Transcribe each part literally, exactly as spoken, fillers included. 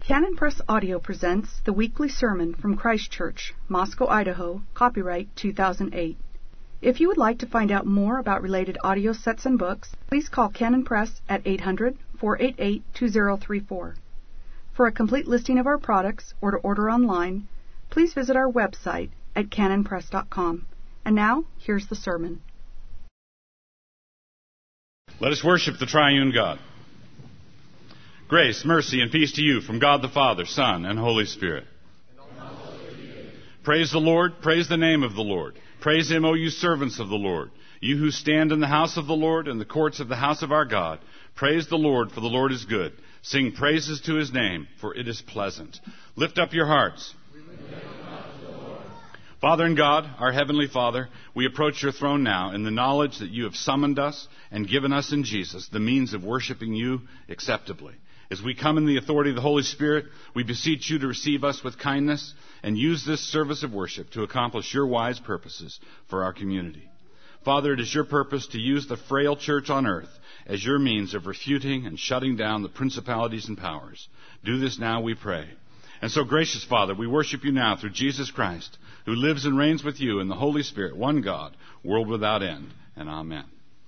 Canon Press Audio presents the weekly sermon from Christ Church, Moscow, Idaho, copyright two thousand eight. If you would like to find out more about related audio sets and books, please call Canon Press at eight hundred, four eight eight, two zero three four. For a complete listing of our products or to order online, please visit our website at canon press dot com. And now, here's the sermon. Let us worship the triune God. Grace, mercy, and peace to you from God the Father, Son, and Holy Spirit. Praise the Lord. Praise the name of the Lord. Praise him, O you servants of the Lord. You who stand in the house of the Lord and the courts of the house of our God. Praise the Lord, for the Lord is good. Sing praises to his name, for it is pleasant. Lift up your hearts. Father and God, our Heavenly Father, we approach your throne now in the knowledge that you have summoned us and given us in Jesus the means of worshiping you acceptably. As we come in the authority of the Holy Spirit, we beseech you to receive us with kindness and use this service of worship to accomplish your wise purposes for our community. Father, it is your purpose to use the frail church on earth as your means of refuting and shutting down the principalities and powers. Do this now, we pray. And so, gracious Father, we worship you now through Jesus Christ, who lives and reigns with you in the Holy Spirit, one God, world without end. And amen.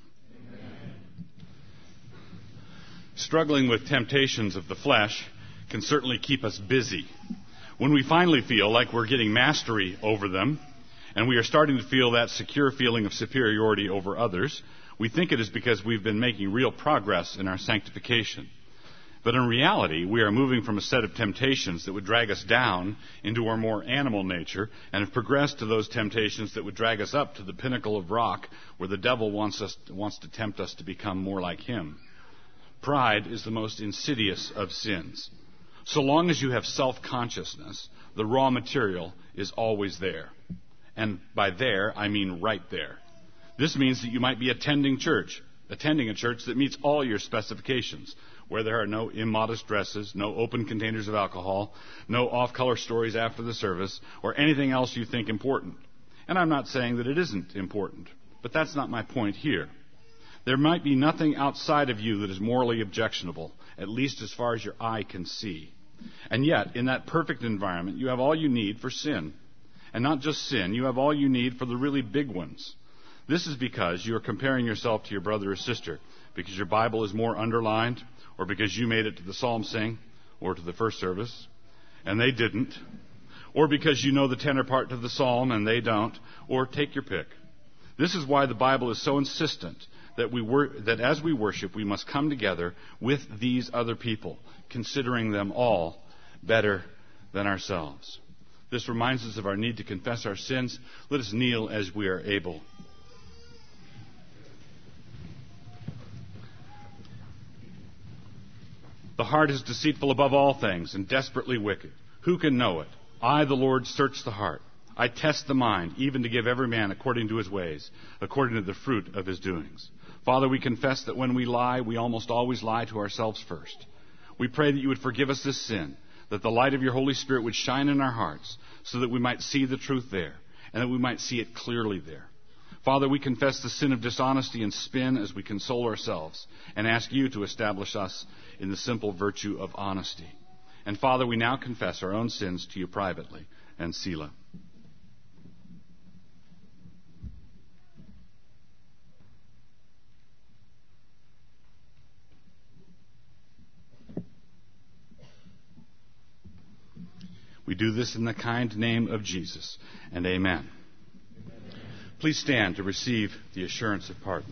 Struggling with temptations of the flesh can certainly keep us busy. When we finally feel like we're getting mastery over them, and we are starting to feel that secure feeling of superiority over others, we think it is because we've been making real progress in our sanctification. But in reality, we are moving from a set of temptations that would drag us down into our more animal nature and have progressed to those temptations that would drag us up to the pinnacle of rock where the devil wants us, wants to tempt us to become more like him. Pride is the most insidious of sins. So long as you have self-consciousness, the raw material is always there. And by there, I mean right there. This means that you might be attending church, attending a church that meets all your specifications, where there are no immodest dresses, no open containers of alcohol, no off-color stories after the service, or anything else you think important. And I'm not saying that it isn't important, but that's not my point here. There might be nothing outside of you that is morally objectionable, at least as far as your eye can see. And yet, in that perfect environment, you have all you need for sin. And not just sin, you have all you need for the really big ones. This is because you are comparing yourself to your brother or sister, because your Bible is more underlined, or because you made it to the psalm sing, or to the first service, and they didn't, or because you know the tenor part to the psalm and they don't, or take your pick. This is why the Bible is so insistent that we wor- that as we worship, we must come together with these other people, considering them all better than ourselves. This reminds us of our need to confess our sins. Let us kneel as we are able. The heart is deceitful above all things and desperately wicked. Who can know it? I, the Lord, search the heart. I test the mind, even to give every man according to his ways, according to the fruit of his doings. Father, we confess that when we lie, we almost always lie to ourselves first. We pray that you would forgive us this sin, that the light of your Holy Spirit would shine in our hearts, so that we might see the truth there, and that we might see it clearly there. Father, we confess the sin of dishonesty and spin as we console ourselves, and ask you to establish us in the simple virtue of honesty. And Father, we now confess our own sins to you privately, and Selah. We do this in the kind name of Jesus, and amen. Amen. Please stand to receive the assurance of pardon.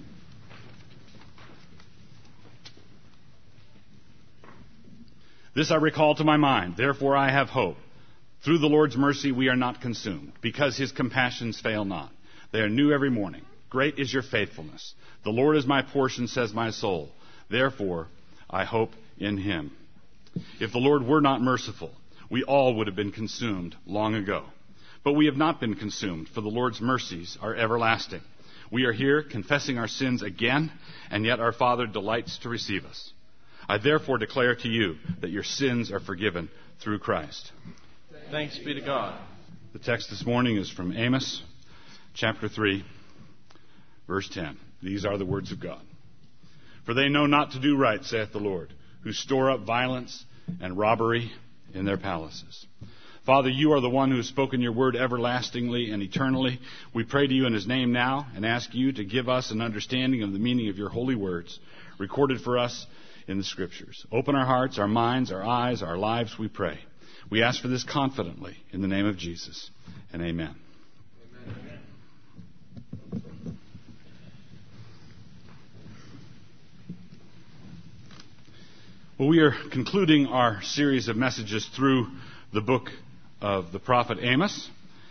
This I recall to my mind, therefore I have hope. Through the Lord's mercy we are not consumed, because his compassions fail not. They are new every morning. Great is your faithfulness. The Lord is my portion, says my soul. Therefore I hope in him. If the Lord were not merciful, we all would have been consumed long ago. But we have not been consumed, for the Lord's mercies are everlasting. We are here confessing our sins again, and yet our Father delights to receive us. I therefore declare to you that your sins are forgiven through Christ. Thanks be to God. The text this morning is from Amos, chapter three, verse ten. These are the words of God. For they know not to do right, saith the Lord, who store up violence and robbery in their palaces. Father, you are the one who has spoken your word everlastingly and eternally. We pray to you in his name now and ask you to give us an understanding of the meaning of your holy words recorded for us in the Scriptures. Open our hearts, our minds, our eyes, our lives, we pray. We ask for this confidently in the name of Jesus, and amen. Amen. Well, we are concluding our series of messages through the book of the prophet Amos,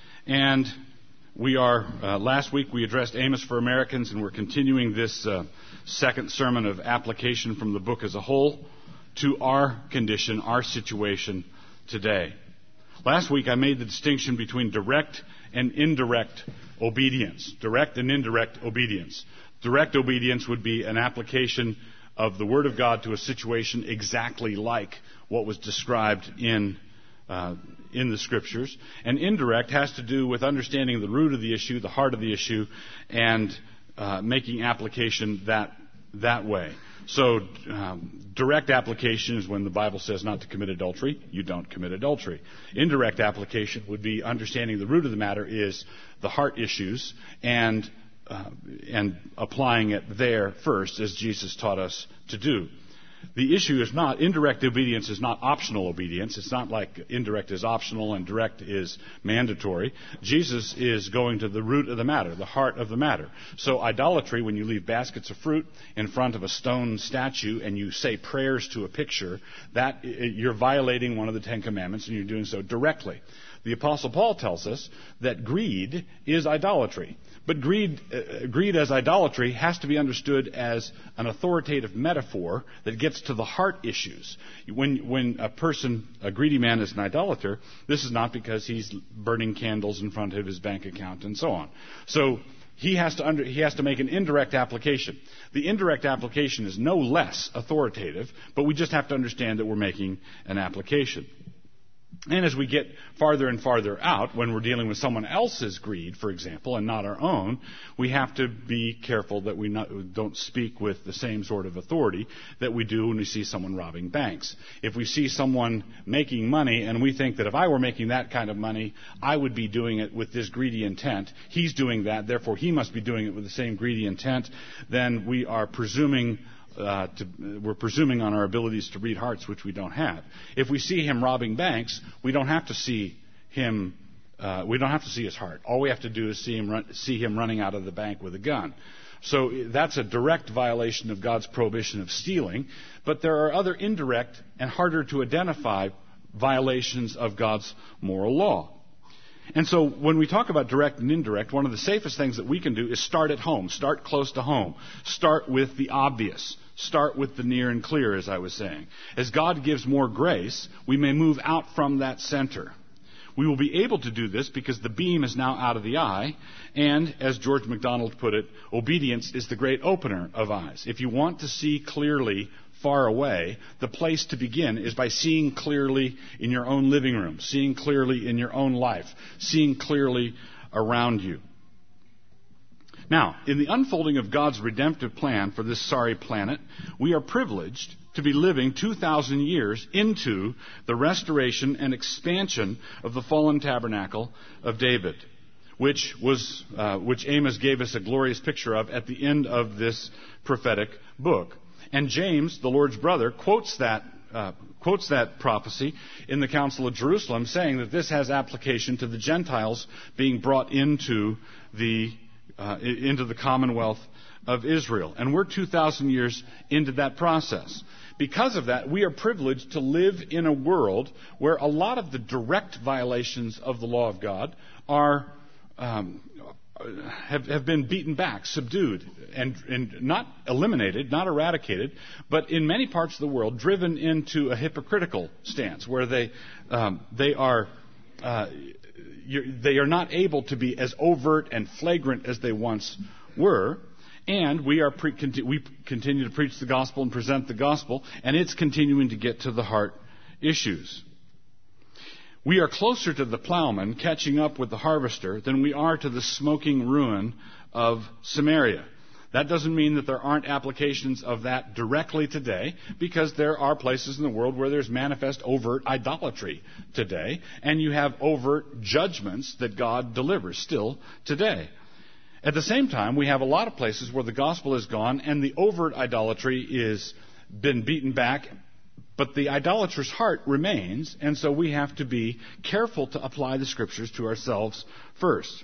and we are, uh, last week we addressed Amos for Americans, and we're continuing this uh, second sermon of application from the book as a whole to our condition, our situation today. Last week I made the distinction between direct and indirect obedience. Direct and indirect obedience. Direct obedience would be an application of the Word of God to a situation exactly like what was described in uh, in the Scriptures. And indirect has to do with understanding the root of the issue, the heart of the issue, and uh, making application that that way. So um, direct application is when the Bible says not to commit adultery, you don't commit adultery. Indirect application would be understanding the root of the matter is the heart issues and uh, and applying it there first, as Jesus taught us to do. The issue is not, indirect obedience is not optional obedience. It's not like indirect is optional and direct is mandatory. Jesus is going to the root of the matter, the heart of the matter. So idolatry, when you leave baskets of fruit in front of a stone statue and you say prayers to a picture, that you're violating one of the Ten Commandments, and you're doing so directly. The Apostle Paul tells us that greed is idolatry. But greed, uh, greed as idolatry has to be understood as an authoritative metaphor that gets to the heart issues. When, when a person, a greedy man is an idolater, this is not because he's burning candles in front of his bank account and so on. So he has to under, he has to make an indirect application. The indirect application is no less authoritative, but we just have to understand that we're making an application. And as we get farther and farther out, when we're dealing with someone else's greed, for example, and not our own, we have to be careful that we not, don't speak with the same sort of authority that we do when we see someone robbing banks. If we see someone making money and we think that if I were making that kind of money, I would be doing it with this greedy intent, he's doing that, therefore he must be doing it with the same greedy intent, then we are presuming Uh, to, we're presuming on our abilities to read hearts, which we don't have. If we see him robbing banks, we don't have to see him. Uh, we don't have to see his heart. All we have to do is see him run, see him running out of the bank with a gun. So that's a direct violation of God's prohibition of stealing. But there are other indirect and harder to identify violations of God's moral law. And so when we talk about direct and indirect, one of the safest things that we can do is start at home, start close to home, start with the obvious, start with the near and clear, as I was saying. As God gives more grace, we may move out from that center. We will be able to do this because the beam is now out of the eye, and as George MacDonald put it, obedience is the great opener of eyes. If you want to see clearly far away, the place to begin is by seeing clearly in your own living room, seeing clearly in your own life, seeing clearly around you. Now, in the unfolding of God's redemptive plan for this sorry planet, we are privileged to be living two thousand years into the restoration and expansion of the fallen tabernacle of David, which was uh, which Amos gave us a glorious picture of at the end of this prophetic book. And James, the Lord's brother, quotes that uh, quotes that prophecy in the Council of Jerusalem, saying that this has application to the Gentiles being brought into the uh, into the Commonwealth of Israel. And we're two thousand years into that process. Because of that, we are privileged to live in a world where a lot of the direct violations of the law of God are um, have, have been beaten back, subdued, and, and not eliminated, not eradicated, but in many parts of the world driven into a hypocritical stance where they um, they are uh, they are not able to be as overt and flagrant as they once were. And we are pre- conti- we continue to preach the gospel and present the gospel, and it's continuing to get to the heart issues. We are closer to the plowman catching up with the harvester than we are to the smoking ruin of Samaria. That doesn't mean that there aren't applications of that directly today, because there are places in the world where there's manifest overt idolatry today, and you have overt judgments that God delivers still today. At the same time, we have a lot of places where the gospel is gone and the overt idolatry is been beaten back, but the idolatrous heart remains, and so we have to be careful to apply the Scriptures to ourselves first.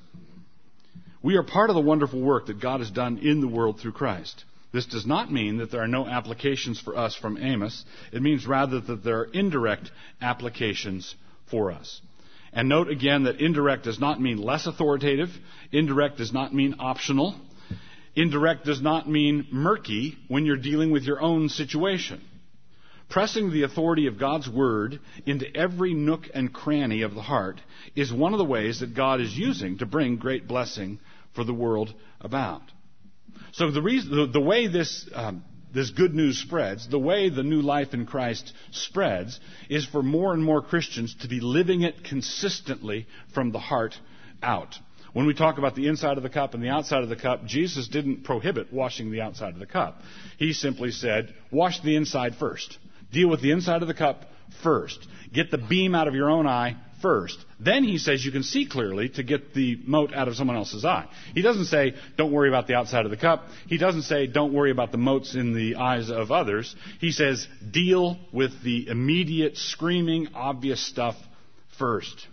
We are part of the wonderful work that God has done in the world through Christ. This does not mean that there are no applications for us from Amos. It means rather that there are indirect applications for us. And note again that indirect does not mean less authoritative. Indirect does not mean optional. Indirect does not mean murky when you're dealing with your own situation. Pressing the authority of God's Word into every nook and cranny of the heart is one of the ways that God is using to bring great blessing for the world about. So the reason, the, the way this um, this good news spreads, the way the new life in Christ spreads, is for more and more Christians to be living it consistently from the heart out. When we talk about the inside of the cup and the outside of the cup, Jesus didn't prohibit washing the outside of the cup. He simply said, wash the inside first. Deal with the inside of the cup first. Get the beam out of your own eye first. Then he says you can see clearly to get the mote out of someone else's eye. He doesn't say, don't worry about the outside of the cup. He doesn't say, don't worry about the motes in the eyes of others. He says, deal with the immediate, screaming, obvious stuff first.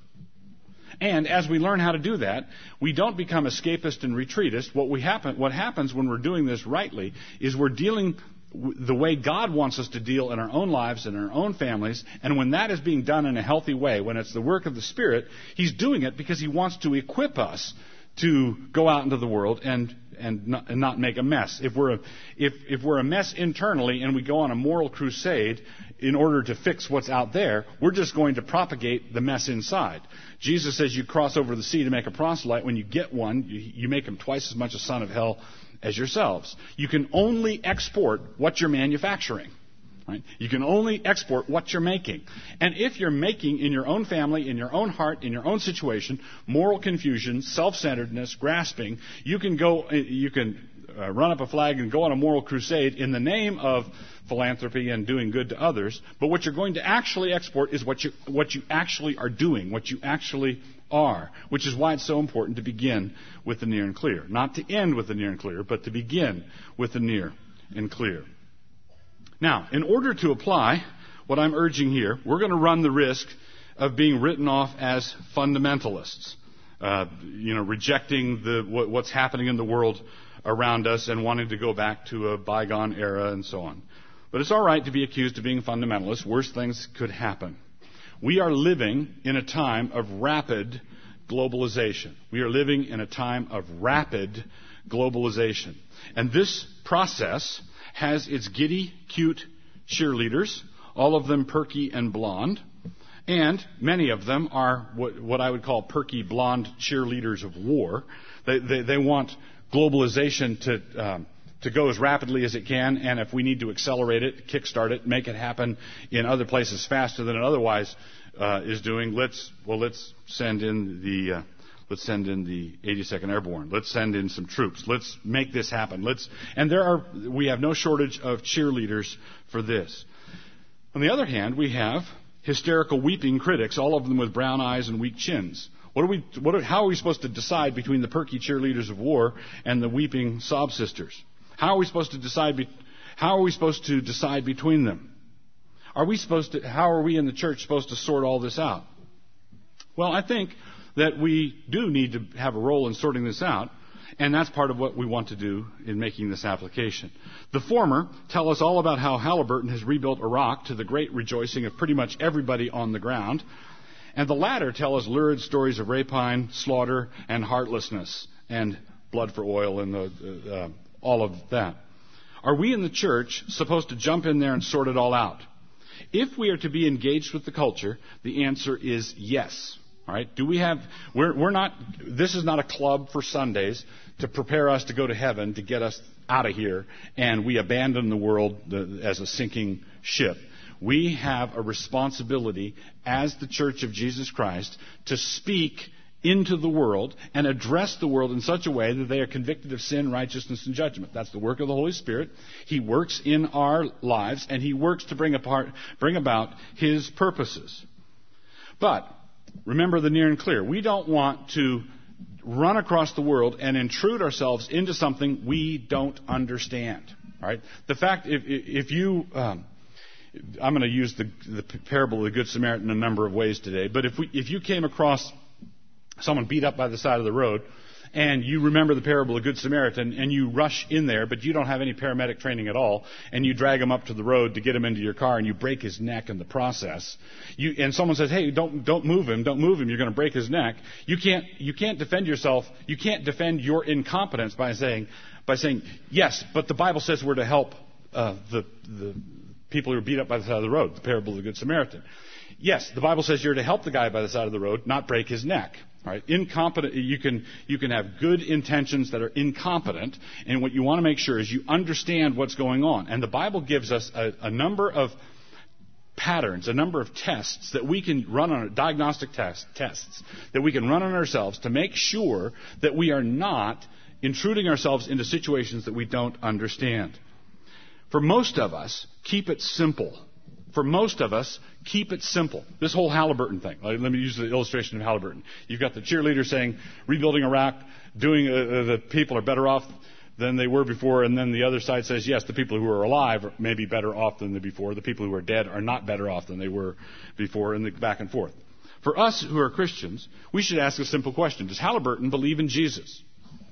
And as we learn how to do that, we don't become escapist and retreatist. What we happen, what happens when we're doing this rightly is we're dealing the way God wants us to deal in our own lives and our own families. And when that is being done in a healthy way, when it's the work of the Spirit, He's doing it because He wants to equip us to go out into the world and and not, and not make a mess. If we're a, if if we're a mess internally and we go on a moral crusade in order to fix what's out there, we're just going to propagate the mess inside. Jesus says you cross over the sea to make a proselyte. When you get one, you, you make him twice as much a son of hell as yourselves. You can only export what you're manufacturing. Right? You can only export what you're making. And if you're making in your own family, in your own heart, in your own situation, moral confusion, self-centeredness, grasping, you can go, you can uh, run up a flag and go on a moral crusade in the name of philanthropy and doing good to others. But what you're going to actually export is what you what you actually are doing, what you actually are, which is why it's so important to begin with the near and clear. Not to end with the near and clear, but to begin with the near and clear. Now, in order to apply what I'm urging here, we're going to run the risk of being written off as fundamentalists, uh, you know, rejecting the what, what's happening in the world around us and wanting to go back to a bygone era and so on. But it's all right to be accused of being fundamentalists. Worse things could happen. We are living in a time of rapid globalization. We are living in a time of rapid globalization. And this process has its giddy, cute cheerleaders, all of them perky and blonde, and many of them are what, what I would call perky, blonde cheerleaders of war. They, they, they want globalization to um, to go as rapidly as it can, and if we need to accelerate it, kickstart it, make it happen in other places faster than it otherwise uh, is doing, let's well let's send in the uh, let's send in the eighty-second Airborne. Let's send in some troops. Let's make this happen. Let's and there are we have no shortage of cheerleaders for this. On the other hand, we have hysterical, weeping critics, all of them with brown eyes and weak chins. What are we? What are, how are we supposed to decide between the perky cheerleaders of war and the weeping sob sisters? How are we supposed to decide? Be, how are we supposed to decide between them? Are we supposed to? How are we in the church supposed to sort all this out? Well, I think that we do need to have a role in sorting this out, and that's part of what we want to do in making this application. The former tell us all about how Halliburton has rebuilt Iraq to the great rejoicing of pretty much everybody on the ground, and the latter tell us lurid stories of rapine, slaughter, and heartlessness, and blood for oil, and the, uh, all of that. Are we in the church supposed to jump in there and sort it all out? If we are to be engaged with the culture, the answer is yes. All right? Do we have? We're, we're not. This is not a club for Sundays to prepare us to go to heaven, to get us out of here, and we abandon the world as a sinking ship. We have a responsibility as the Church of Jesus Christ to speak into the world and address the world in such a way that they are convicted of sin, righteousness, and judgment. That's the work of the Holy Spirit. He works in our lives, and He works to bring, apart, bring about His purposes. But remember the near and clear. We don't want to run across the world and intrude ourselves into something we don't understand. All right? The fact, if, if you... Um, I'm going to use the, the parable of the Good Samaritan in a number of ways today, but if we, if you came across someone beat up by the side of the road, and you remember the parable of the Good Samaritan, and you rush in there, but you don't have any paramedic training at all, and you drag him up to the road to get him into your car, and you break his neck in the process, you, and someone says, hey, don't, don't move him, don't move him, you're going to break his neck, you can't, you can't defend yourself, you can't defend your incompetence by saying, by saying, yes, but the Bible says we're to help uh, the, the people who are beat up by the side of the road, the parable of the Good Samaritan. Yes, the Bible says you're to help the guy by the side of the road, not break his neck. All right? Incompetent, you can, you can have good intentions that are incompetent, and what you want to make sure is you understand what's going on. And the Bible gives us a, a number of patterns, a number of tests that we can run on, diagnostic test, tests, that we can run on ourselves to make sure that we are not intruding ourselves into situations that we don't understand. For most of us, keep it simple. For most of us, keep it simple. This whole Halliburton thing. Let me use the illustration of Halliburton. You've got the cheerleader saying, rebuilding Iraq, doing uh, the people are better off than they were before, and then the other side says, yes, the people who are alive may be better off than they before. The people who are dead are not better off than they were before, and the back and forth. For us who are Christians, we should ask a simple question. Does Halliburton believe in Jesus?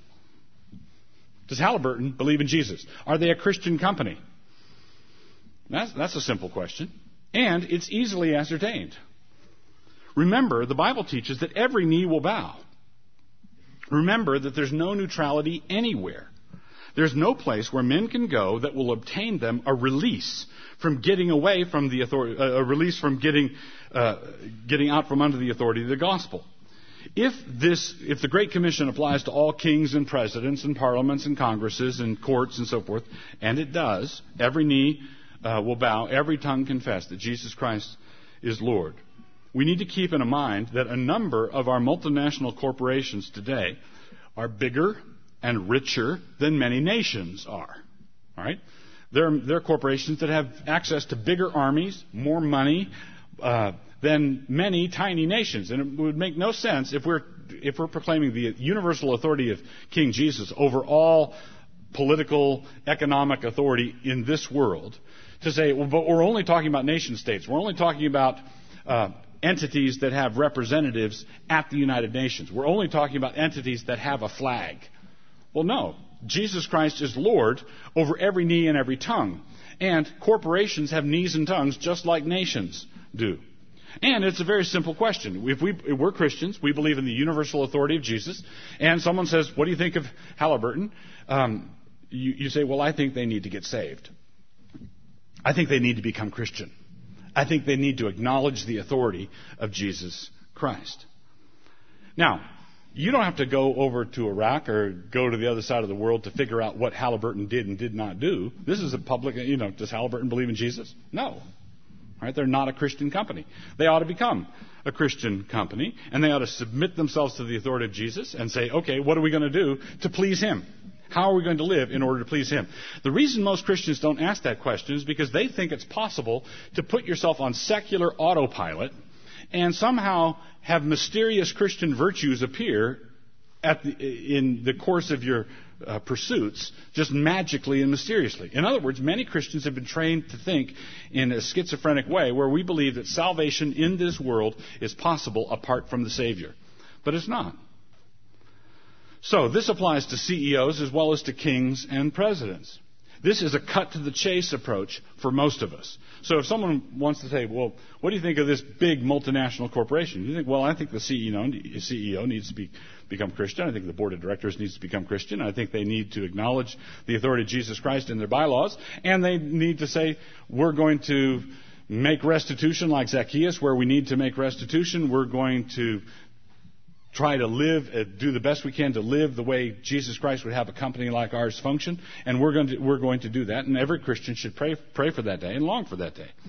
Does Halliburton believe in Jesus? Are they a Christian company? That's, that's a simple question. And it's easily ascertained. Remember, the Bible teaches that every knee will bow. Remember that there's no neutrality anywhere. There's no place where men can go that will obtain them a release from getting away from the authority, a release from getting, uh, getting out from under the authority of the gospel. If this, if the Great Commission applies to all kings and presidents and parliaments and congresses and courts and so forth, and it does, every knee uh, will bow, every tongue confess that Jesus Christ is Lord. We need to keep in mind that a number of our multinational corporations today are bigger and richer than many nations are. All right? They're, they're corporations that have access to bigger armies, more money, uh, than many tiny nations. And it would make no sense if we're if we're proclaiming the universal authority of King Jesus over all political, economic authority in this world, to say, well, but we're only talking about nation states. We're only talking about uh, entities that have representatives at the United Nations. We're only talking about entities that have a flag. Well, no. Jesus Christ is Lord over every knee and every tongue. And corporations have knees and tongues just like nations do. And it's a very simple question. If, we, if we're Christians, we believe in the universal authority of Jesus, and someone says, what do you think of Halliburton? Um, you, you say, well, I think they need to get saved. I think they need to become Christian. I think they need to acknowledge the authority of Jesus Christ. Now, you don't have to go over to Iraq or go to the other side of the world to figure out what Halliburton did and did not do. This is a public, you know, does Halliburton believe in Jesus? No. Right? They're not a Christian company. They ought to become a Christian company, and they ought to submit themselves to the authority of Jesus and say, okay, what are we going to do to please Him? How are we going to live in order to please Him? The reason most Christians don't ask that question is because they think it's possible to put yourself on secular autopilot and somehow have mysterious Christian virtues appear at the, in the course of your uh, pursuits, just magically and mysteriously. In other words, many Christians have been trained to think in a schizophrenic way where we believe that salvation in this world is possible apart from the Savior. But it's not. So this applies to C E Os as well as to kings and presidents. This is a cut-to-the-chase approach for most of us. So if someone wants to say, well, what do you think of this big multinational corporation? You think, well, I think the C E O, C E O needs to be, become Christian. I think the board of directors needs to become Christian. I think they need to acknowledge the authority of Jesus Christ in their bylaws. And they need to say, we're going to make restitution like Zacchaeus, where we need to make restitution. We're going to try to live, uh, do the best we can to live the way Jesus Christ would have a company like ours function, and we're going to we're going to do that. And every Christian should pray pray for that day and long for that day.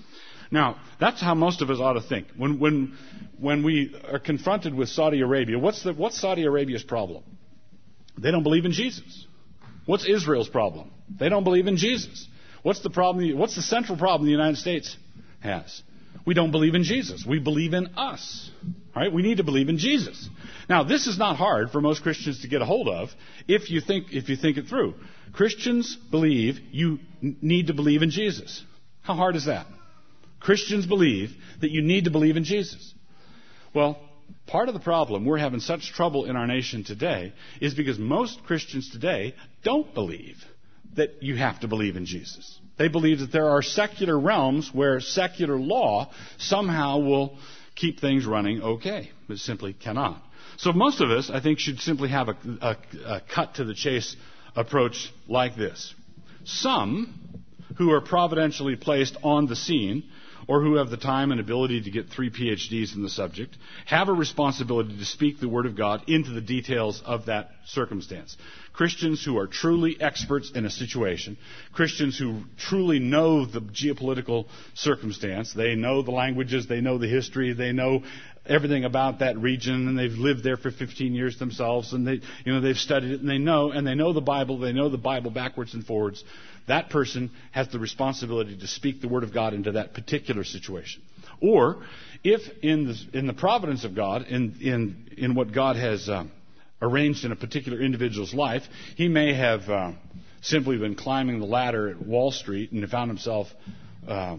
Now, that's how most of us ought to think. When when when we are confronted with Saudi Arabia, what's the what's Saudi Arabia's problem? They don't believe in Jesus. What's Israel's problem? They don't believe in Jesus. What's the problem? What's the central problem the United States has? We don't believe in Jesus. We believe in us. All right? We need to believe in Jesus. Now, this is not hard for most Christians to get a hold of if you think if you think it through. Christians believe you need to believe in Jesus. How hard is that? Christians believe that you need to believe in Jesus. Well, part of the problem we're having such trouble in our nation today is because most Christians today don't believe that you have to believe in Jesus. They believe that there are secular realms where secular law somehow will keep things running okay. It simply cannot. So most of us, I think, should simply have a, a, a cut-to-the-chase approach like this. Some who are providentially placed on the scene, or who have the time and ability to get three P H Ds in the subject, have a responsibility to speak the Word of God into the details of that circumstance. Christians who are truly experts in a situation, Christians who truly know the geopolitical circumstance, they know the languages, they know the history, they know everything about that region, and they've lived there for fifteen years themselves, and they, you know, they've studied it, and they know, and they know the Bible, they know the Bible backwards and forwards. That person has the responsibility to speak the Word of God into that particular situation. Or, if in the, in the providence of God, in, in, in what God has uh, arranged in a particular individual's life, he may have uh, simply been climbing the ladder at Wall Street and found himself uh,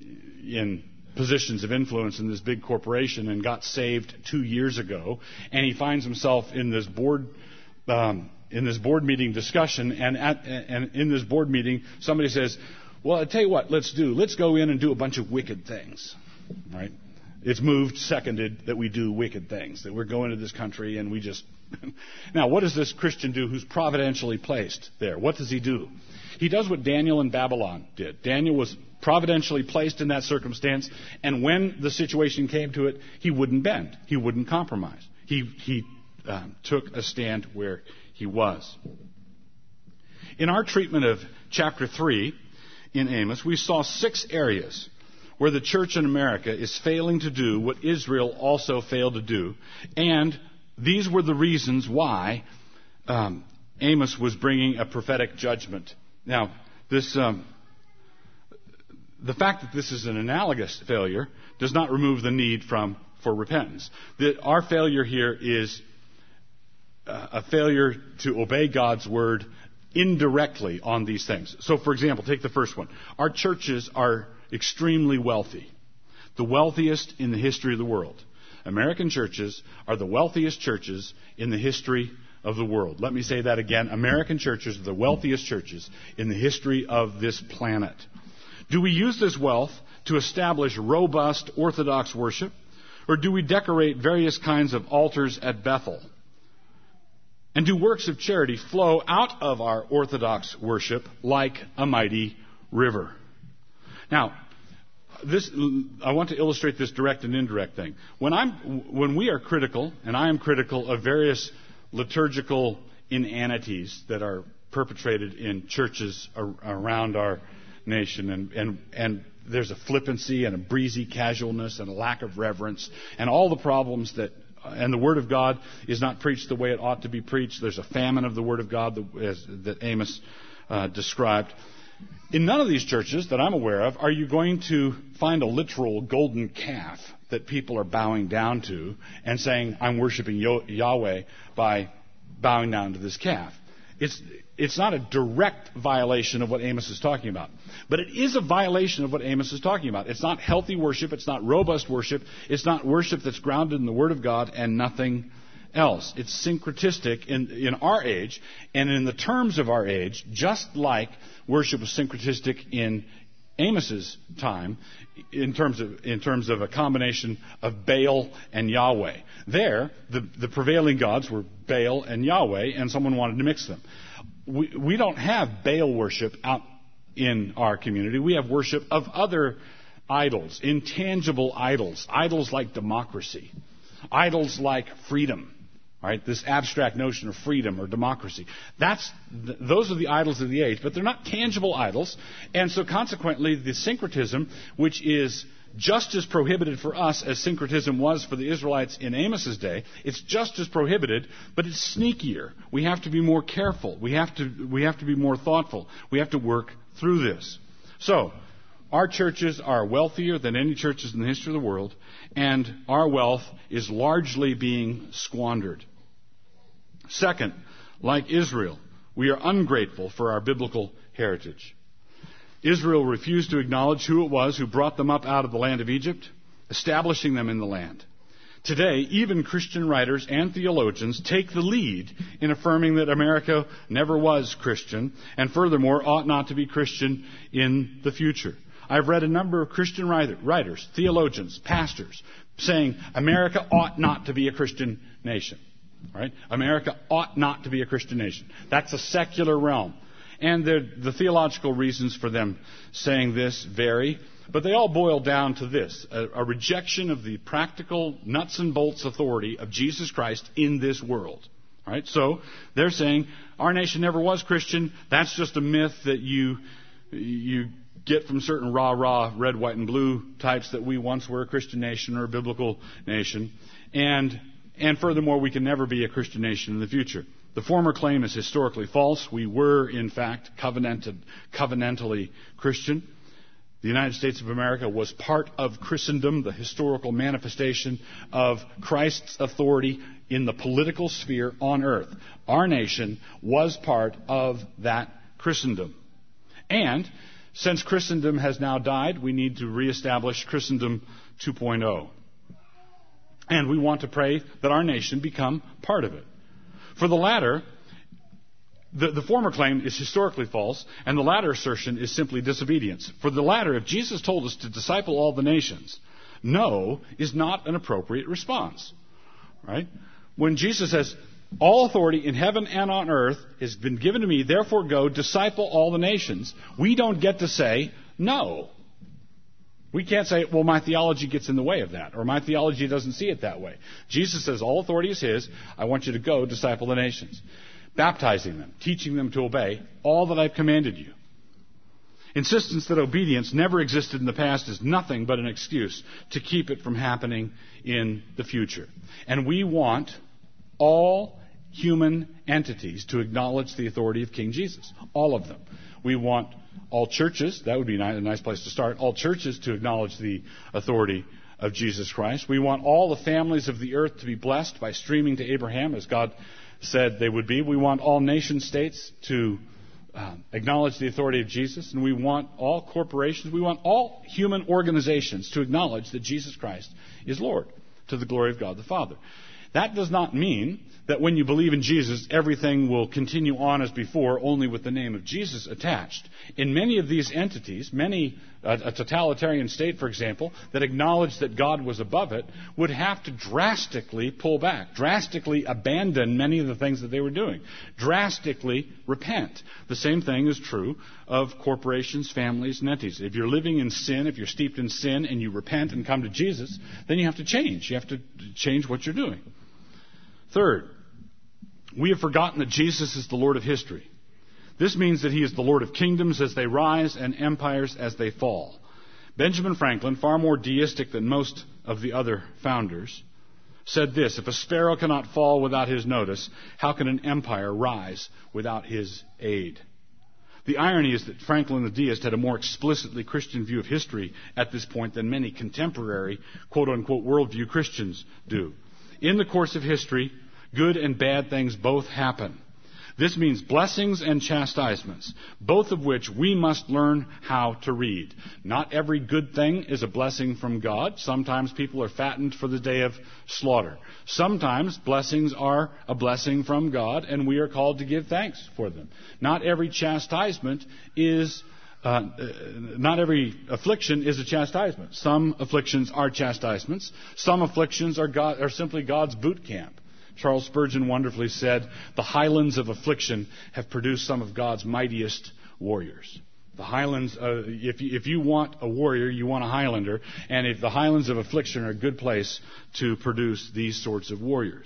in positions of influence in this big corporation and got saved two years ago, and he finds himself in this board um, in this board meeting discussion, and, at, and in this board meeting, somebody says, well, I tell you what, let's do. Let's go in and do a bunch of wicked things. Right? It's moved, seconded, that we do wicked things, that we're going to this country and we just... Now, what does this Christian do who's providentially placed there? What does he do? He does what Daniel in Babylon did. Daniel was providentially placed in that circumstance, and when the situation came to it, he wouldn't bend. He wouldn't compromise. He, he uh, took a stand where he was. In our treatment of chapter three in Amos, we saw six areas where the church in America is failing to do what Israel also failed to do, and these were the reasons why um, Amos was bringing a prophetic judgment. Now, this, um, the fact that this is an analogous failure does not remove the need from for repentance. That our failure here is uh, a failure to obey God's word indirectly on these things. So, for example, take the first one. Our churches are extremely wealthy, the wealthiest in the history of the world. American churches are the wealthiest churches in the history of the world. Let me say that again. American churches are the wealthiest churches in the history of this planet. Do we use this wealth to establish robust Orthodox worship, or do we decorate various kinds of altars at Bethel? And do works of charity flow out of our Orthodox worship like a mighty river? Now, This, I want to illustrate this direct and indirect thing. When I'm, when we are critical, and I am critical of various liturgical inanities that are perpetrated in churches ar- around our nation, and, and, and there's a flippancy and a breezy casualness and a lack of reverence, and all the problems that, and the Word of God is not preached the way it ought to be preached. There's a famine of the Word of God that, as, that Amos uh, described. In none of these churches that I'm aware of are you going to find a literal golden calf that people are bowing down to and saying, I'm worshiping Yahweh by bowing down to this calf. It's, it's not a direct violation of what Amos is talking about. But it is a violation of what Amos is talking about. It's not healthy worship. It's not robust worship. It's not worship that's grounded in the Word of God and nothing else. It's syncretistic in, in our age, and in the terms of our age, just like worship was syncretistic in Amos's time, in terms of in terms of a combination of Baal and Yahweh. There, the, the prevailing gods were Baal and Yahweh, and someone wanted to mix them. We, we don't have Baal worship out in our community. We have worship of other idols, intangible idols, idols like democracy, idols like freedom. Right, this abstract notion of freedom or democracy. That's th- those are the idols of the age, but they're not tangible idols. And so consequently, the syncretism, which is just as prohibited for us as syncretism was for the Israelites in Amos's day. It's just as prohibited, but it's sneakier. We have to be more careful. We have to, we have to be more thoughtful. We have to work through this. So, our churches are wealthier than any churches in the history of the world, and our wealth is largely being squandered. Second, like Israel, we are ungrateful for our biblical heritage. Israel refused to acknowledge who it was who brought them up out of the land of Egypt, establishing them in the land. Today, even Christian writers and theologians take the lead in affirming that America never was Christian, and furthermore, ought not to be Christian in the future. I've read a number of Christian writers, theologians, pastors, saying America ought not to be a Christian nation. Right? America ought not to be a Christian nation. That's a secular realm. And the theological reasons for them saying this vary, but they all boil down to this, a, a rejection of the practical nuts and bolts authority of Jesus Christ in this world. All right? So they're saying our nation never was Christian. That's just a myth that you you get from certain rah-rah red, white, and blue types that we once were a Christian nation or a biblical nation. And, and furthermore, we can never be a Christian nation in the future. The former claim is historically false. We were, in fact, covenanted, covenantally Christian. The United States of America was part of Christendom, the historical manifestation of Christ's authority in the political sphere on earth. Our nation was part of that Christendom. And since Christendom has now died, we need to reestablish Christendom two point oh. And we want to pray that our nation become part of it. For the latter, the, the former claim is historically false, and the latter assertion is simply disobedience. For the latter, if Jesus told us to disciple all the nations, no is not an appropriate response. Right? When Jesus says, all authority in heaven and on earth has been given to me, therefore go, disciple all the nations, we don't get to say no. We can't say, well, my theology gets in the way of that, or my theology doesn't see it that way. Jesus says, all authority is his. I want you to go disciple the nations, baptizing them, teaching them to obey all that I've commanded you. Insistence that obedience never existed in the past is nothing but an excuse to keep it from happening in the future. And we want all human entities to acknowledge the authority of King Jesus. All of them. We want all churches, that would be a nice place to start, all churches to acknowledge the authority of Jesus Christ. We want all the families of the earth to be blessed by streaming to Abraham, as God said they would be. We want all nation states to uh, acknowledge the authority of Jesus. And we want all corporations, we want all human organizations to acknowledge that Jesus Christ is Lord, to the glory of God the Father. That does not mean that when you believe in Jesus, everything will continue on as before, only with the name of Jesus attached. In many of these entities, many, uh, a totalitarian state, for example, that acknowledged that God was above it, would have to drastically pull back, drastically abandon many of the things that they were doing, drastically repent. The same thing is true of corporations, families, and entities. If you're living in sin, if you're steeped in sin, and you repent and come to Jesus, then you have to change. You have to change what you're doing. Third, we have forgotten that Jesus is the Lord of history. This means that he is the Lord of kingdoms as they rise and empires as they fall. Benjamin Franklin, far more deistic than most of the other founders, said this: if a sparrow cannot fall without his notice, how can an empire rise without his aid? The irony is that Franklin the deist had a more explicitly Christian view of history at this point than many contemporary quote-unquote worldview Christians do. In the course of history, good and bad things both happen. This means blessings and chastisements, both of which we must learn how to read. Not every good thing is a blessing from God. Sometimes people are fattened for the day of slaughter. Sometimes blessings are a blessing from God, and we are called to give thanks for them. Not every chastisement is Uh, not every affliction is a chastisement. Some afflictions are chastisements. Some afflictions are, God, are simply God's boot camp. Charles Spurgeon wonderfully said, the highlands of affliction have produced some of God's mightiest warriors. The highlands, uh, if, you, if you want a warrior, you want a Highlander. And if the highlands of affliction are a good place to produce these sorts of warriors.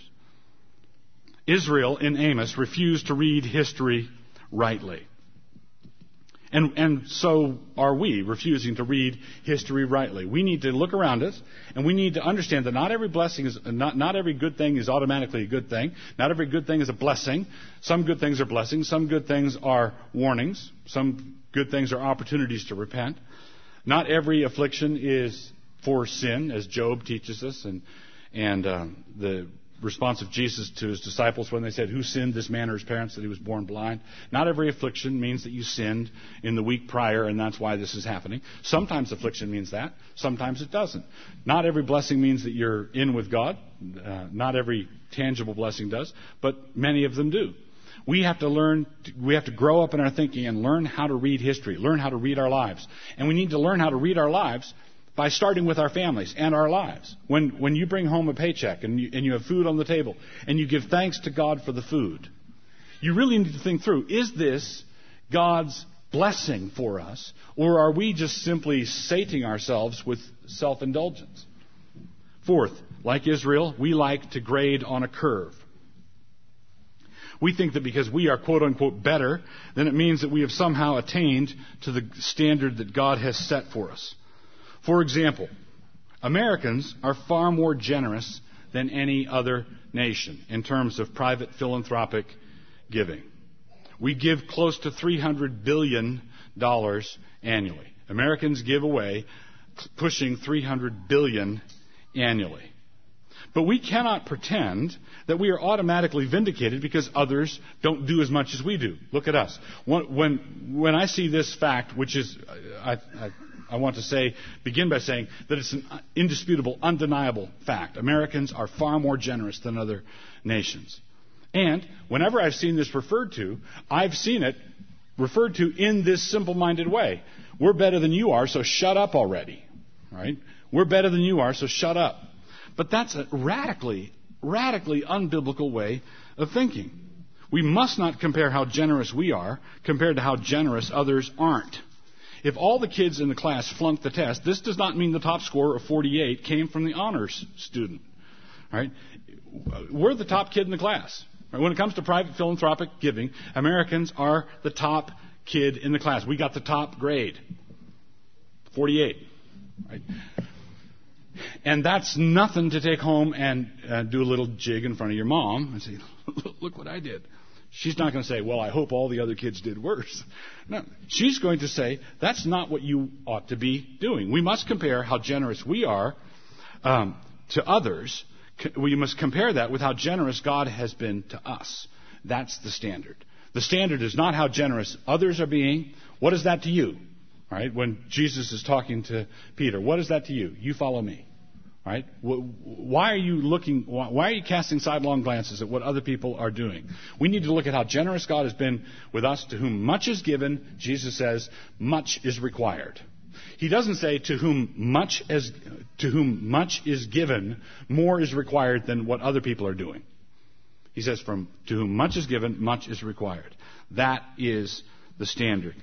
Israel in Amos refused to read history rightly. And, and so are we, refusing to read history rightly. We need to look around us, and we need to understand that not every blessing is, not, not every good thing is automatically a good thing. Not every good thing is a blessing. Some good things are blessings. Some good things are warnings. Some good things are opportunities to repent. Not every affliction is for sin, as Job teaches us, and, and um, the response of Jesus to his disciples when they said, who sinned, this man or his parents, that he was born blind? Not every affliction means that you sinned in the week prior, and that's why this is happening. Sometimes affliction means that. Sometimes it doesn't. Not every blessing means that you're in with God. Uh, not every tangible blessing does, but many of them do. We have to learn, we have to grow up in our thinking and learn how to read history, learn how to read our lives. And we need to learn how to read our lives by starting with our families and our lives. When when you bring home a paycheck and you, and you have food on the table and you give thanks to God for the food, you really need to think through, is this God's blessing for us, or are we just simply sating ourselves with self-indulgence? Fourth, like Israel, we like to grade on a curve. We think that because we are quote-unquote better, then it means that we have somehow attained to the standard that God has set for us. For example, Americans are far more generous than any other nation in terms of private philanthropic giving. We give close to three hundred billion dollars annually. Americans give away pushing three hundred billion dollars annually. But we cannot pretend that we are automatically vindicated because others don't do as much as we do. Look at us. When, when I see this fact, which is, I, I, I want to say, begin by saying that it's an indisputable, undeniable fact. Americans are far more generous than other nations. And whenever I've seen this referred to, I've seen it referred to in this simple-minded way. We're better than you are, so shut up already. Right? We're better than you are, so shut up. But that's a radically, radically unbiblical way of thinking. We must not compare how generous we are compared to how generous others aren't. If all the kids in the class flunked the test, this does not mean the top score of forty-eight came from the honors student. Right? We're the top kid in the class. Right? When it comes to private philanthropic giving, Americans are the top kid in the class. We got the top grade. forty-eight. Right? And that's nothing to take home and uh, do a little jig in front of your mom and say, look what I did. She's not going to say, well, I hope all the other kids did worse. No, she's going to say, that's not what you ought to be doing. We must compare how generous we are um, to others. We must compare that with how generous God has been to us. That's the standard. The standard is not how generous others are being. What is that to you? Right? When Jesus is talking to Peter, what is that to you? You follow me. Right? Why are you looking, why are you casting sidelong glances at what other people are doing? We need to look at how generous God has been with us. To whom much is given, Jesus says, much is required. He doesn't say to whom much as, to whom much is given, more is required than what other people are doing. He says, from to whom much is given, much is required. That is the standard.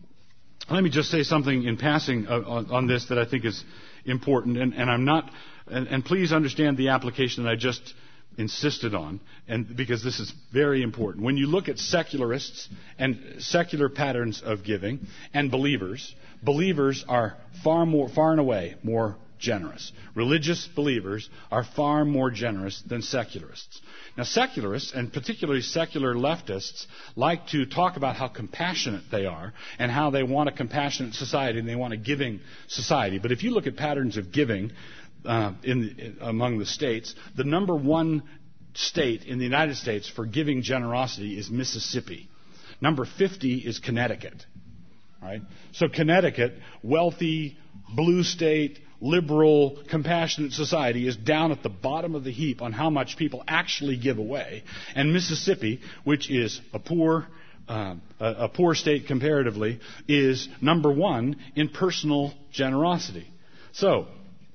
Let me just say something in passing on, on this that I think is important, and, and I'm not, and, and please understand the application that I just insisted on, and because this is very important. When you look at secularists and secular patterns of giving and believers, believers are far more, far and away more generous. Religious believers are far more generous than secularists. Now, secularists, and particularly secular leftists, like to talk about how compassionate they are and how they want a compassionate society and they want a giving society. But if you look at patterns of giving uh, in, in among the states, the number one state in the United States for giving generosity is Mississippi. Number fifty is Connecticut. Right? So Connecticut, wealthy, blue state, liberal, compassionate society, is down at the bottom of the heap on how much people actually give away. And Mississippi, which is a poor, uh, a, a poor state comparatively, is number one in personal generosity. So,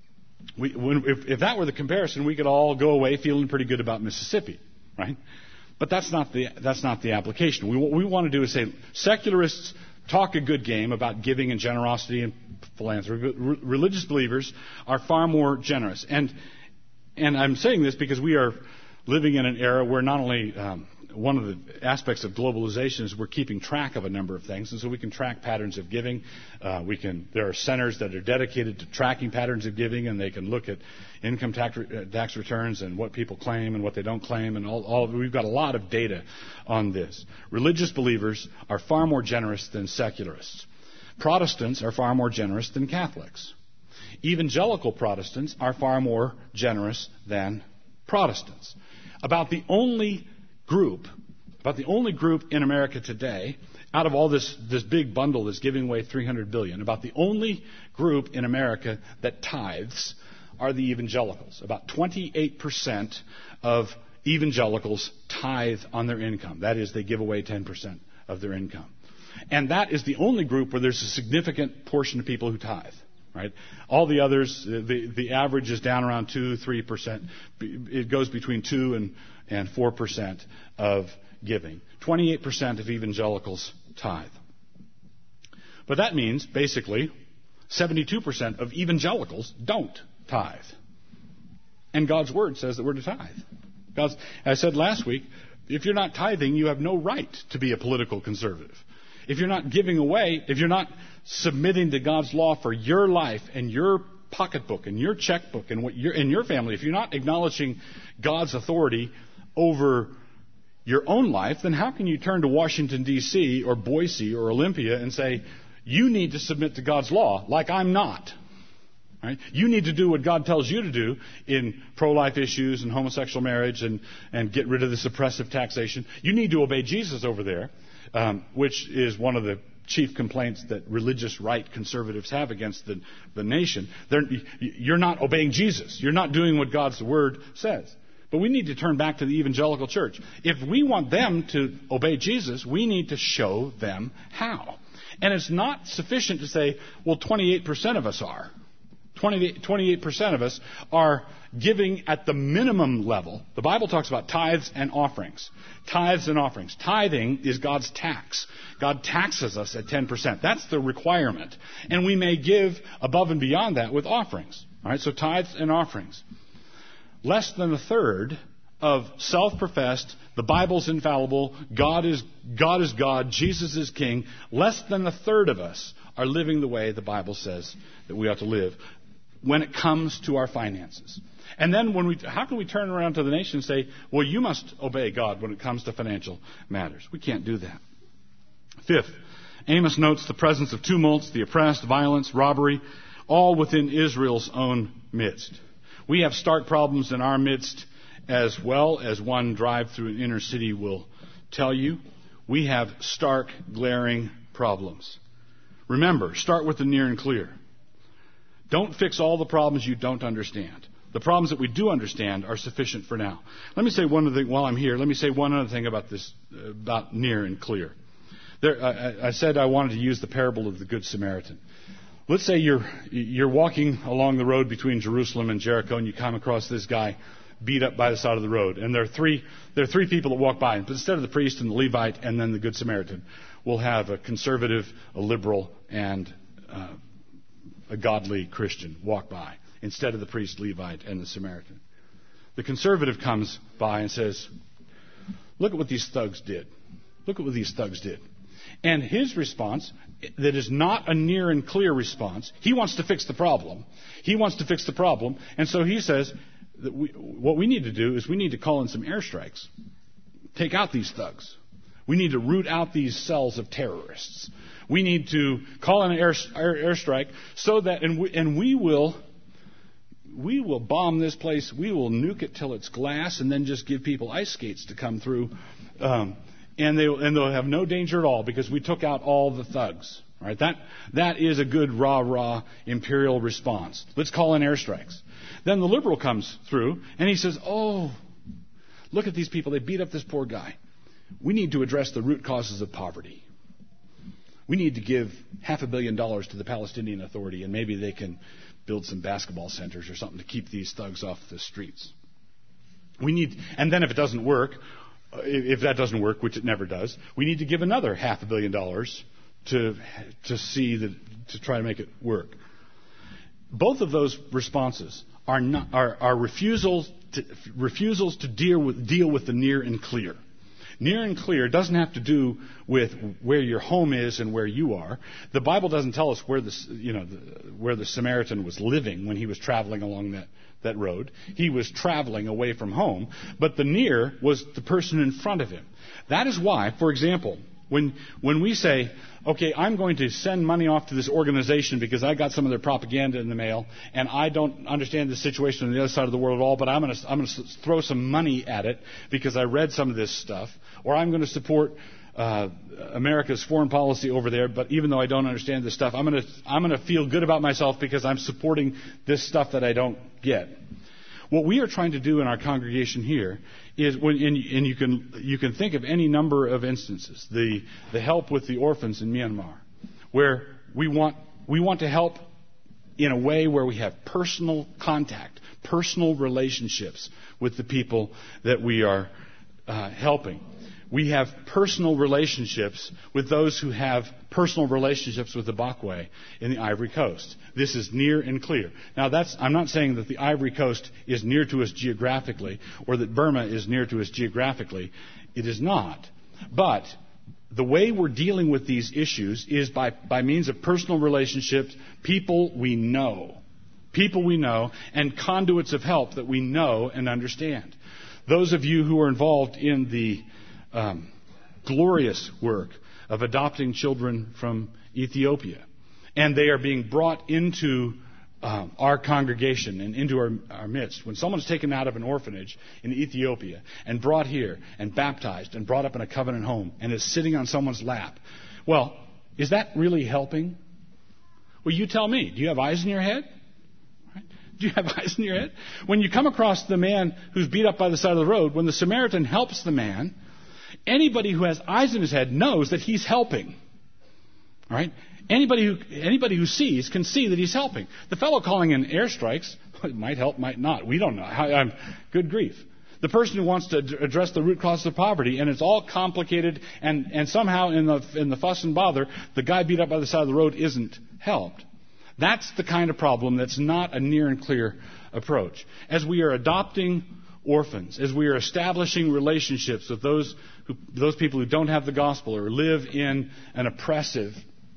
we, when, if, if that were the comparison, we could all go away feeling pretty good about Mississippi, right? But that's not the that's not the application. We, what we want to do is say secularists talk a good game about giving and generosity and philanthropy. Re- religious believers are far more generous. And and I'm saying this because we are living in an era where not only um, one of the aspects of globalization is we're keeping track of a number of things, and so we can track patterns of giving. Uh, we can. There are centers that are dedicated to tracking patterns of giving, and they can look at income tax, uh, tax returns and what people claim and what they don't claim, and all, all. We've got a lot of data on this. Religious believers are far more generous than secularists. Protestants are far more generous than Catholics. Evangelical Protestants are far more generous than Protestants. About the only group, about the only group in America today, out of all this, this big bundle that's giving away three hundred billion dollars, about the only group in America that tithes are the evangelicals. About twenty-eight percent of evangelicals tithe on their income. That is, they give away ten percent of their income. And that is the only group where there's a significant portion of people who tithe. Right? All the others, the, the average is down around two, three percent. It goes between two and, and four percent of giving. twenty-eight percent of evangelicals tithe. But that means, basically, seventy-two percent of evangelicals don't tithe. And God's Word says that we're to tithe. God's, as I said last week, if you're not tithing, you have no right to be a political conservative. If you're not giving away, if you're not submitting to God's law for your life and your pocketbook and your checkbook and what you're, and your family, if you're not acknowledging God's authority over your own life, then how can you turn to Washington, D C or Boise or Olympia and say, you need to submit to God's law like I'm not? Right? You need to do what God tells you to do in pro-life issues and homosexual marriage and, and get rid of this oppressive taxation. You need to obey Jesus over there. Um, which is one of the chief complaints that religious right conservatives have against the, the nation. They're, you're not obeying Jesus. You're not doing what God's Word says. But we need to turn back to the evangelical church. If we want them to obey Jesus, we need to show them how. And it's not sufficient to say, well, twenty-eight percent of us are. twenty-eight percent of us are giving at the minimum level. The Bible talks about tithes and offerings. Tithes and offerings. Tithing is God's tax. God taxes us at ten percent. That's the requirement. And we may give above and beyond that with offerings. All right, so tithes and offerings. Less than a third of self-professed, the Bible's infallible, God is God is God, Jesus is King. Less than a third of us are living the way the Bible says that we ought to live when it comes to our finances. And then when we, how can we turn around to the nation and say, well, you must obey God when it comes to financial matters? We can't do that. Fifth, Amos notes the presence of tumults, the oppressed, violence, robbery, all within Israel's own midst. We have stark problems in our midst as well as one drive through an inner city will tell you. We have stark, glaring problems. Remember, start with the near and clear. Don't fix all the problems you don't understand. The problems that we do understand are sufficient for now. Let me say one other thing while I'm here. Let me say one other thing about this, uh, about near and clear. There, I, I said I wanted to use the parable of the Good Samaritan. Let's say you're you're walking along the road between Jerusalem and Jericho, and you come across this guy beat up by the side of the road. And there are three there are three people that walk by. But instead of the priest and the Levite and then the Good Samaritan, we'll have a conservative, a liberal, and uh, a godly Christian walk by instead of the priest, Levite, and the Samaritan. The conservative comes by and says, look at what these thugs did. Look at what these thugs did. And his response, that is not a near and clear response, he wants to fix the problem. He wants to fix the problem. And so he says, that we, what we need to do is we need to call in some airstrikes. Take out these thugs. We need to root out these cells of terrorists. We need to call in an air, air, airstrike so that, and we, and we will, we will bomb this place. We will nuke it till it's glass, and then just give people ice skates to come through, um, and they and they'll have no danger at all because we took out all the thugs. All right, that that is a good rah rah imperial response. Let's call in airstrikes. Then the liberal comes through, and he says, "Oh, look at these people. They beat up this poor guy. We need to address the root causes of poverty. We need to give half a billion dollars to the Palestinian Authority, and maybe they can build some basketball centers or something to keep these thugs off the streets. We need, and then if it doesn't work, if that doesn't work, which it never does, we need to give another half a billion dollars to to see that to try to make it work." Both of those responses are not are, are refusals to, refusals to deal with deal with the near and clear. Near and clear doesn't have to do with where your home is and where you are. The Bible doesn't tell us where the, you know, the, where the Samaritan was living when he was traveling along that, that road. He was traveling away from home, but the near was the person in front of him. That is why, for example, when when we say, okay, I'm going to send money off to this organization because I got some of their propaganda in the mail, and I don't understand the situation on the other side of the world at all, but I'm going to I'm going to throw some money at it because I read some of this stuff, or I'm going to support uh, America's foreign policy over there, but even though I don't understand this stuff, I'm going to I'm going to feel good about myself because I'm supporting this stuff that I don't get. What we are trying to do in our congregation here is, when, and, and you can you can think of any number of instances, the the help with the orphans in Myanmar, where we want we want to help in a way where we have personal contact, personal relationships with the people that we are uh, helping. We have personal relationships with those who have personal relationships with the Bakwe in the Ivory Coast. This is near and clear. Now, that's, I'm not saying that the Ivory Coast is near to us geographically or that Burma is near to us geographically. It is not. But the way we're dealing with these issues is by, by means of personal relationships, people we know. People we know, and conduits of help that we know and understand. Those of you who are involved in the Um, glorious work of adopting children from Ethiopia. And they are being brought into um, our congregation and into our, our midst. When someone's taken out of an orphanage in Ethiopia and brought here and baptized and brought up in a covenant home and is sitting on someone's lap, well, is that really helping? Well, you tell me. Do you have eyes in your head? Do you have eyes in your head? When you come across the man who's beat up by the side of the road, when the Samaritan helps the man, anybody who has eyes in his head knows that he's helping. All right? Anybody who anybody who sees can see that he's helping. The fellow calling in airstrikes, it might help, might not. We don't know. I, I'm, good grief. The person who wants to address the root cause of poverty, and it's all complicated, and, and somehow in the in the fuss and bother, the guy beat up by the side of the road isn't helped. That's the kind of problem that's not a near and clear approach. As we are adopting orphans, as we are establishing relationships with those who, those people who don't have the gospel or live in an oppressive,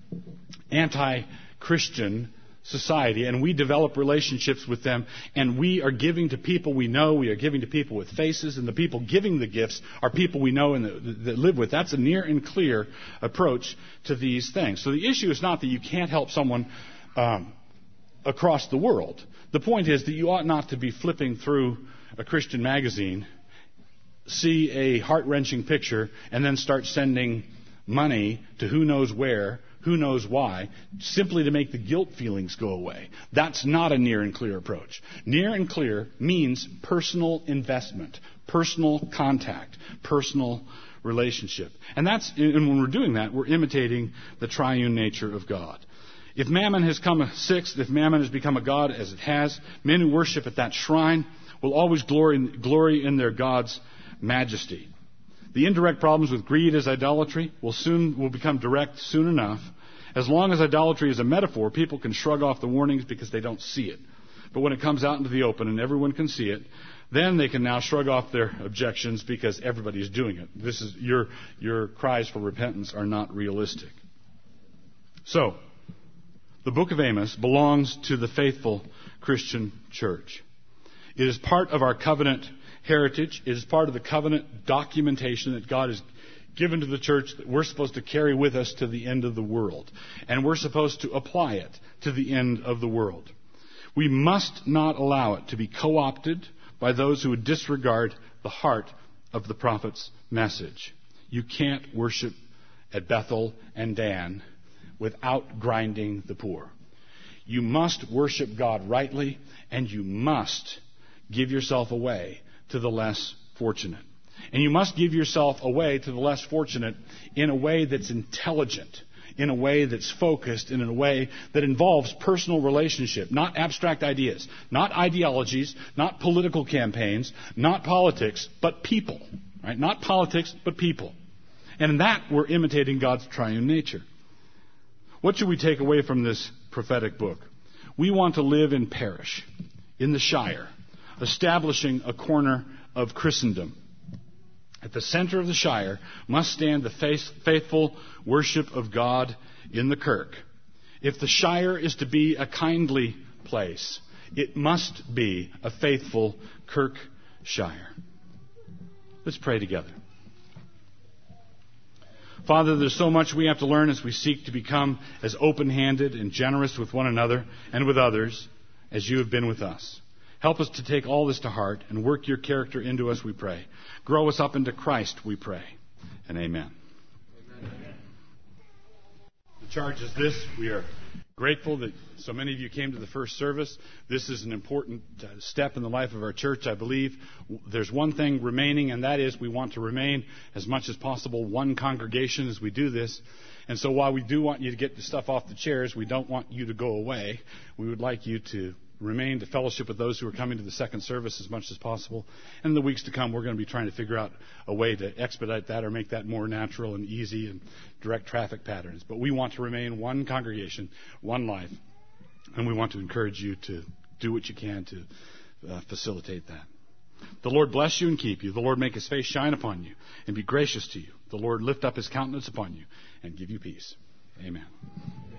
anti-Christian society, and we develop relationships with them, and we are giving to people we know, we are giving to people with faces, and the people giving the gifts are people we know and that, that live with. That's a near and clear approach to these things. So the issue is not that you can't help someone um, across the world. The point is that you ought not to be flipping through a Christian magazine, see a heart-wrenching picture, and then start sending money to who knows where, who knows why, simply to make the guilt feelings go away. That's not a near and clear approach. Near and clear means personal investment, personal contact, personal relationship. And that's, and when we're doing that, we're imitating the triune nature of God. If Mammon has come a sixth, if Mammon has become a god as it has, men who worship at that shrine will always glory in, glory in their God's majesty. The indirect problems with greed as idolatry will soon will become direct soon enough. As long as idolatry is a metaphor, people can shrug off the warnings because they don't see it. But when it comes out into the open and everyone can see it, then they can now shrug off their objections because everybody is doing it. This is your your cries for repentance are not realistic. So, the book of Amos belongs to the faithful Christian church. It is part of our covenant heritage. It is part of the covenant documentation that God has given to the church that we're supposed to carry with us to the end of the world. And we're supposed to apply it to the end of the world. We must not allow it to be co-opted by those who would disregard the heart of the prophet's message. You can't worship at Bethel and Dan without grinding the poor. You must worship God rightly, and you must give yourself away to the less fortunate. And you must give yourself away to the less fortunate in a way that's intelligent, in a way that's focused, and in a way that involves personal relationship, not abstract ideas, not ideologies, not political campaigns, not politics, but people. Right? Not politics, but people. And in that, we're imitating God's triune nature. What should we take away from this prophetic book? We want to live in parish, in the Shire, establishing a corner of Christendom. At the center of the Shire must stand the faith, faithful worship of God in the kirk. If the Shire is to be a kindly place, it must be a faithful kirk shire. Let's pray together. Father, there's so much we have to learn as we seek to become as open-handed and generous with one another and with others as you have been with us. Help us to take all this to heart and work your character into us, we pray. Grow us up into Christ, we pray. And amen. Amen. The charge is this. We are grateful that so many of you came to the first service. This is an important uh, step in the life of our church, I believe. There's one thing remaining, and that is we want to remain as much as possible one congregation as we do this. And so while we do want you to get the stuff off the chairs, we don't want you to go away. We would like you to remain to fellowship with those who are coming to the second service as much as possible. And in the weeks to come, we're going to be trying to figure out a way to expedite that or make that more natural and easy and direct traffic patterns. But we want to remain one congregation, one life, and we want to encourage you to do what you can to uh, facilitate that. The Lord bless you and keep you. The Lord make his face shine upon you and be gracious to you. The Lord lift up his countenance upon you and give you peace. Amen.